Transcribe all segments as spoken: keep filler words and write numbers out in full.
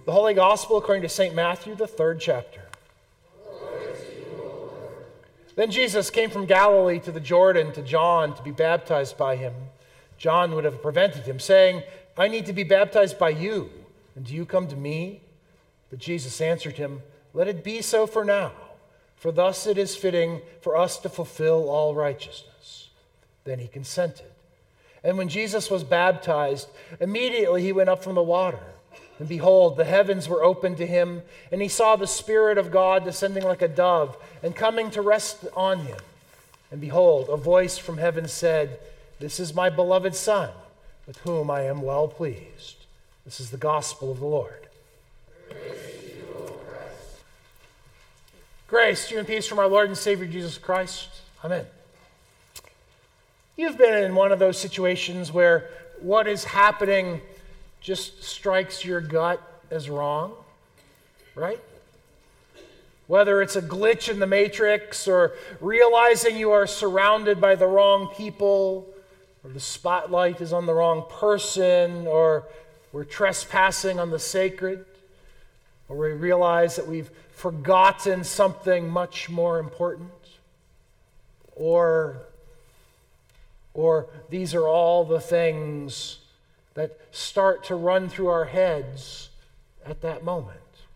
The Holy Gospel according to Saint Matthew, the third chapter. Then Jesus came from Galilee to the Jordan to John to be baptized by him. John would have prevented him, saying, I need to be baptized by you, and do you come to me? But Jesus answered him, Let it be so for now, for thus it is fitting for us to fulfill all righteousness. Then he consented. And when Jesus was baptized, immediately he went up from the water. And behold, the heavens were opened to him, and he saw the Spirit of God descending like a dove and coming to rest on him. And behold, a voice from heaven said, This is my beloved Son, with whom I am well pleased. This is the gospel of the Lord. Praise to you, O Christ. Grace to you and peace from our Lord and Savior Jesus Christ. Amen. You've been in one of those situations where what is happening just strikes your gut as wrong, right? Whether it's a glitch in the matrix or realizing you are surrounded by the wrong people, or the spotlight is on the wrong person, or we're trespassing on the sacred, or we realize that we've forgotten something much more important, or, or these are all the things that start to run through our heads at that moment.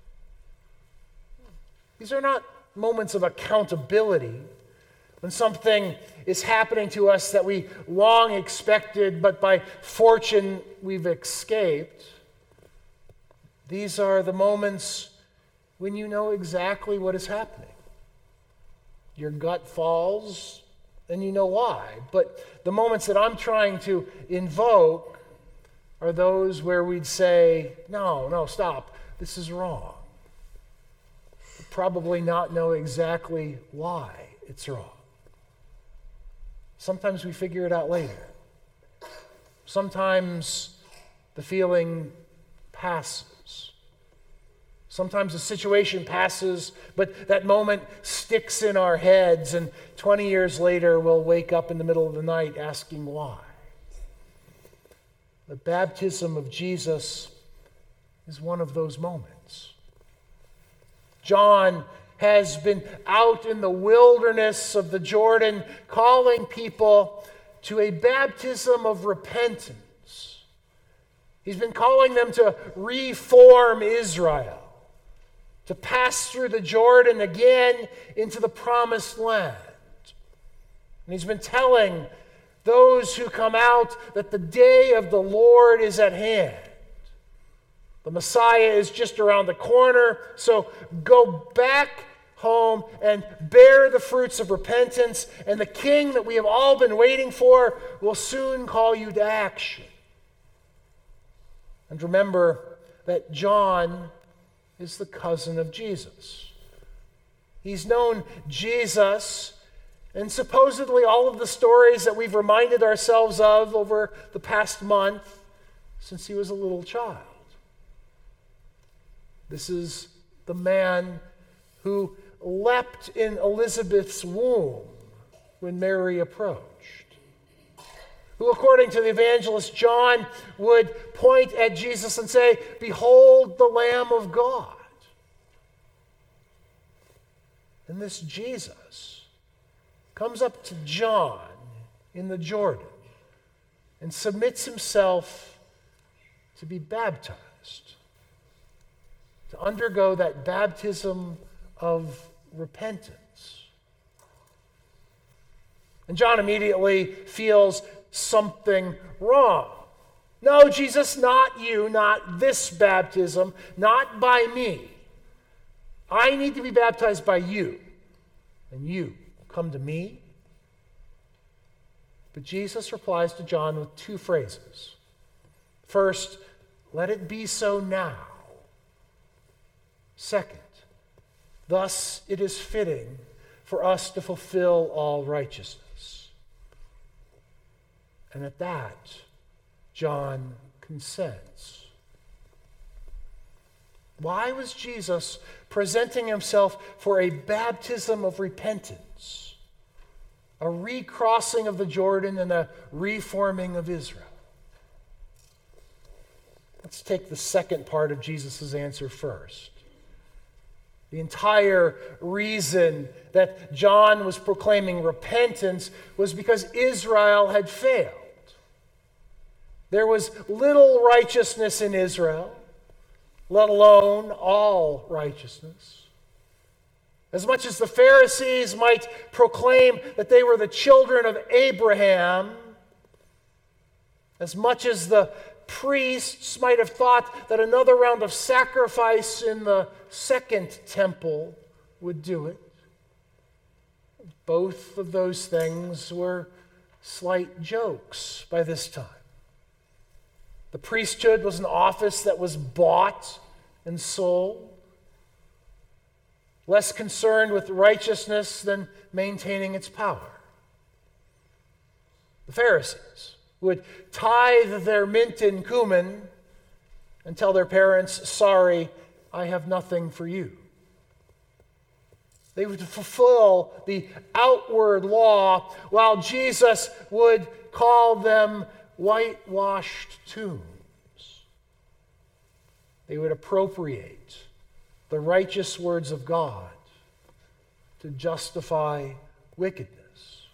These are not moments of accountability when something is happening to us that we long expected, but by fortune we've escaped. These are the moments when you know exactly what is happening. Your gut falls, and you know why. But the moments that I'm trying to invoke are those where we'd say, no, no, stop, this is wrong. Probably not know exactly why it's wrong. Sometimes we figure it out later. Sometimes the feeling passes. Sometimes the situation passes, but that moment sticks in our heads, and twenty years later we'll wake up in the middle of the night asking why. The baptism of Jesus is one of those moments. John has been out in the wilderness of the Jordan calling people to a baptism of repentance. He's been calling them to reform Israel, to pass through the Jordan again into the promised land. And he's been telling those who come out that the day of the Lord is at hand. The Messiah is just around the corner, so go back home and bear the fruits of repentance, and the King that we have all been waiting for will soon call you to action. And remember that John is the cousin of Jesus. He's known Jesus, and supposedly all of the stories that we've reminded ourselves of over the past month since he was a little child. This is the man who leapt in Elizabeth's womb when Mary approached, who, according to the evangelist John, would point at Jesus and say, "Behold the Lamb of God." And this Jesus comes up to John in the Jordan and submits himself to be baptized, to undergo that baptism of repentance. And John immediately feels something wrong. No, Jesus, not you, not this baptism, not by me. I need to be baptized by you, and you come to me. But Jesus replies to John with two phrases. First, let it be so now. Second, thus it is fitting for us to fulfill all righteousness. And at that, John consents. Why was Jesus presenting himself for a baptism of repentance, a recrossing of the Jordan and a reforming of Israel? Let's take the second part of Jesus' answer first. The entire reason that John was proclaiming repentance was because Israel had failed. There was little righteousness in Israel, let alone all righteousness. As much as the Pharisees might proclaim that they were the children of Abraham, as much as the priests might have thought that another round of sacrifice in the second temple would do it, both of those things were slight jokes by this time. The priesthood was an office that was bought and sold, less concerned with righteousness than maintaining its power. The Pharisees would tithe their mint and cumin and tell their parents, "Sorry, I have nothing for you." They would fulfill the outward law, while Jesus would call them whitewashed tombs. They would appropriate the righteous words of God to justify wickedness.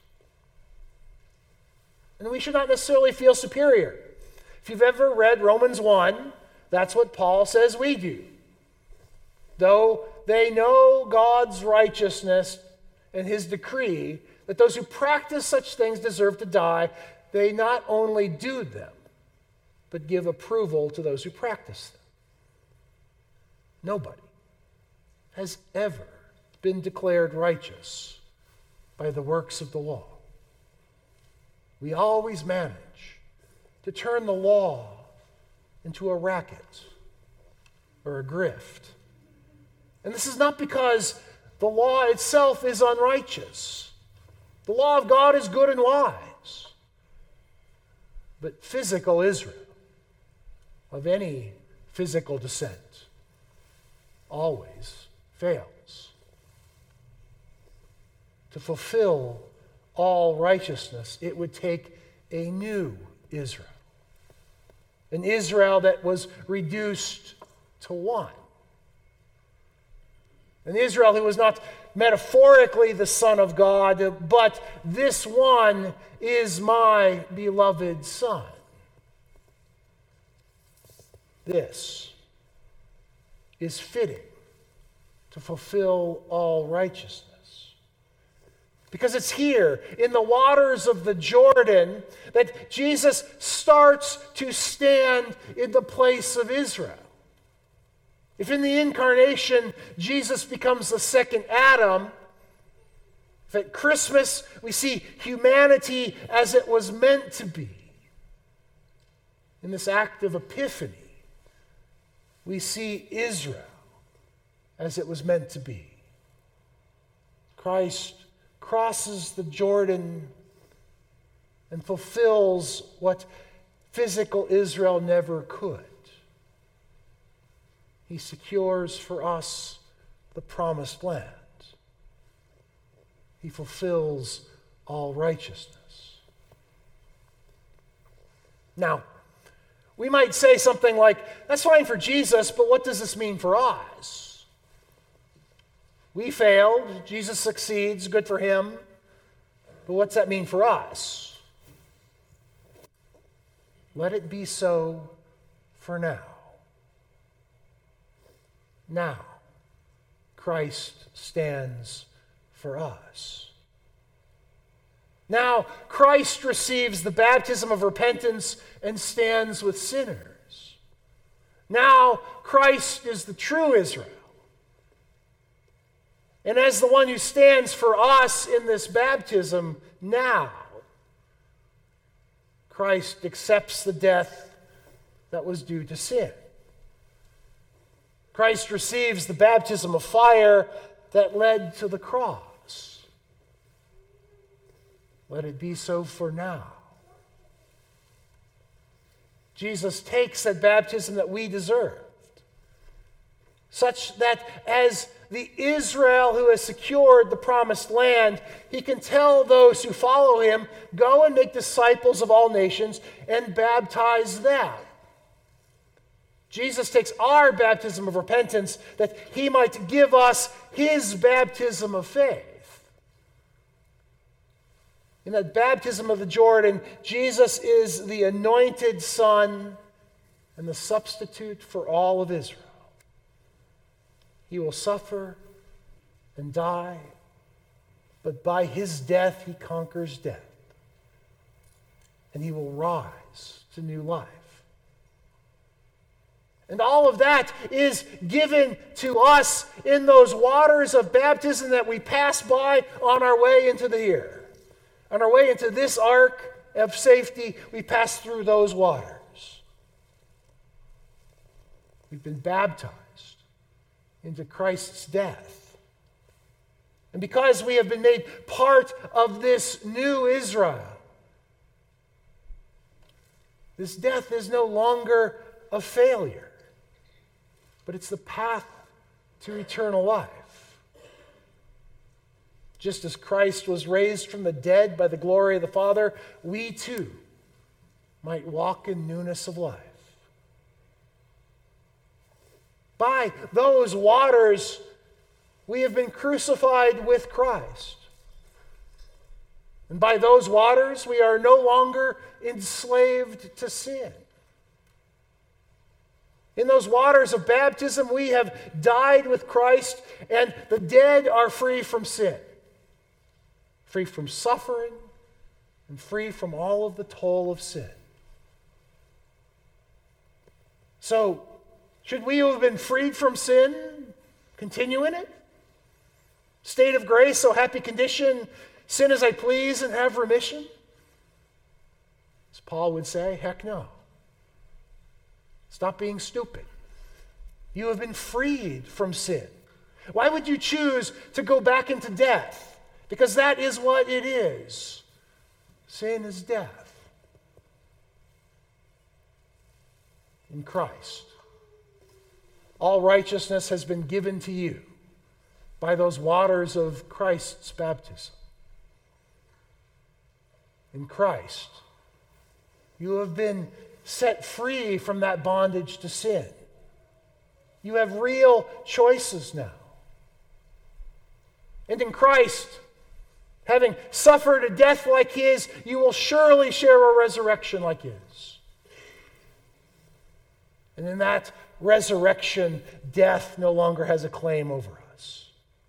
And we should not necessarily feel superior. If you've ever read Romans one, that's what Paul says we do. Though they know God's righteousness and his decree that those who practice such things deserve to die, they not only do them, but give approval to those who practice them. Nobody has ever been declared righteous by the works of the law. We always manage to turn the law into a racket or a grift. And this is not because the law itself is unrighteous. The law of God is good and wise. But physical Israel, of any physical descent, always fails. To fulfill all righteousness, it would take a new Israel. An Israel that was reduced to one. An Israel who was not metaphorically the Son of God, but this one is my beloved Son. This is fitting to fulfill all righteousness. Because it's here, in the waters of the Jordan, that Jesus starts to stand in the place of Israel. If in the incarnation Jesus becomes the second Adam, if at Christmas we see humanity as it was meant to be, in this act of epiphany, we see Israel as it was meant to be. Christ crosses the Jordan and fulfills what physical Israel never could. He secures for us the promised land. He fulfills all righteousness. Now, we might say something like, that's fine for Jesus, but what does this mean for us? We failed, Jesus succeeds, good for him, but what's that mean for us? Let it be so for now. Now, Christ stands for us. Now, Christ receives the baptism of repentance and stands with sinners. Now, Christ is the true Israel. And as the one who stands for us in this baptism now, Christ accepts the death that was due to sin. Christ receives the baptism of fire that led to the cross. Let it be so for now. Jesus takes that baptism that we deserved, such that as the Israel who has secured the promised land, he can tell those who follow him, go and make disciples of all nations and baptize them. Jesus takes our baptism of repentance that he might give us his baptism of faith. In that baptism of the Jordan, Jesus is the anointed Son and the substitute for all of Israel. He will suffer and die, but by his death he conquers death. And he will rise to new life. And all of that is given to us in those waters of baptism that we pass by on our way into the here. On our way into this ark of safety, we pass through those waters. We've been baptized into Christ's death. And because we have been made part of this new Israel, this death is no longer a failure, but it's the path to eternal life. Just as Christ was raised from the dead by the glory of the Father, we too might walk in newness of life. By those waters, we have been crucified with Christ. And by those waters, we are no longer enslaved to sin. In those waters of baptism, we have died with Christ, and the dead are free from sin, free from suffering, and free from all of the toll of sin. So, should we who have been freed from sin continue in it? State of grace, so happy condition, sin as I please and have remission? As Paul would say, heck no. Stop being stupid. You have been freed from sin. Why would you choose to go back into death? Because that is what it is. Sin is death. In Christ, all righteousness has been given to you by those waters of Christ's baptism. In Christ, you have been set free from that bondage to sin. You have real choices now. And in Christ, having suffered a death like his, you will surely share a resurrection like his. And in that resurrection, death no longer has a claim over us.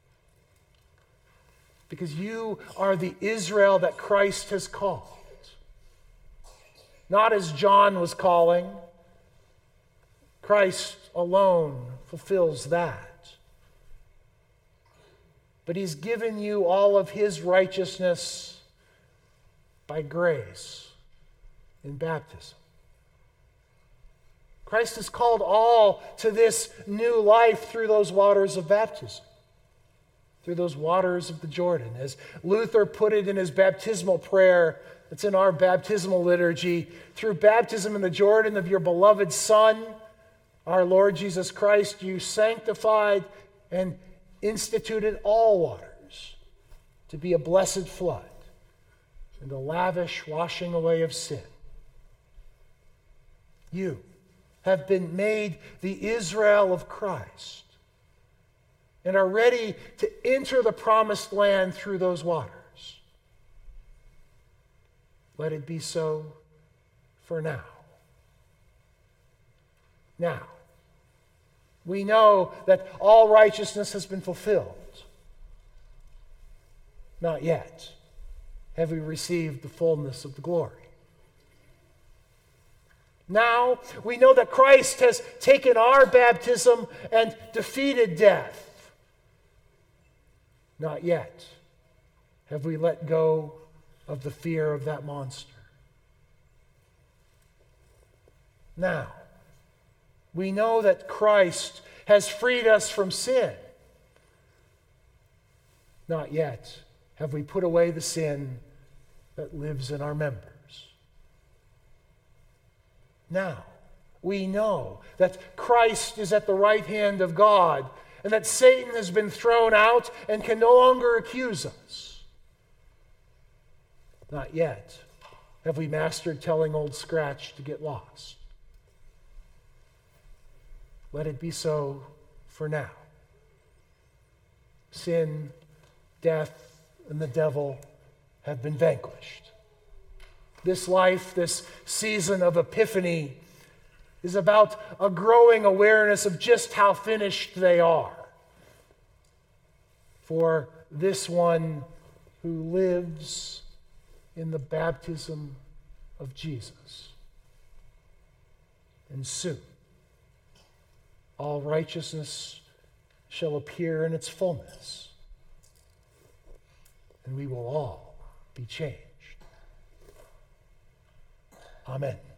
Because you are the Israel that Christ has called. Not as John was calling. Christ alone fulfills that. But he's given you all of his righteousness by grace in baptism. Christ has called all to this new life through those waters of baptism, through those waters of the Jordan. As Luther put it in his baptismal prayer, it's in our baptismal liturgy, through baptism in the Jordan of your beloved Son, our Lord Jesus Christ, you sanctified and instituted all waters to be a blessed flood and a lavish washing away of sin. You have been made the Israel of Christ and are ready to enter the promised land through those waters. Let it be so for now. Now, we know that all righteousness has been fulfilled. Not yet have we received the fullness of the glory. Now, we know that Christ has taken our baptism and defeated death. Not yet have we let go of the fear of that monster. Now, we know that Christ has freed us from sin. Not yet have we put away the sin that lives in our members. Now, we know that Christ is at the right hand of God and that Satan has been thrown out and can no longer accuse us. Not yet have we mastered telling Old Scratch to get lost. let it be so for now. Sin, death, and the devil have been vanquished. This life, this season of Epiphany, is about a growing awareness of just how finished they are for this one who lives in the baptism of Jesus. And soon, all righteousness shall appear in its fullness, and we will all be changed. Amen.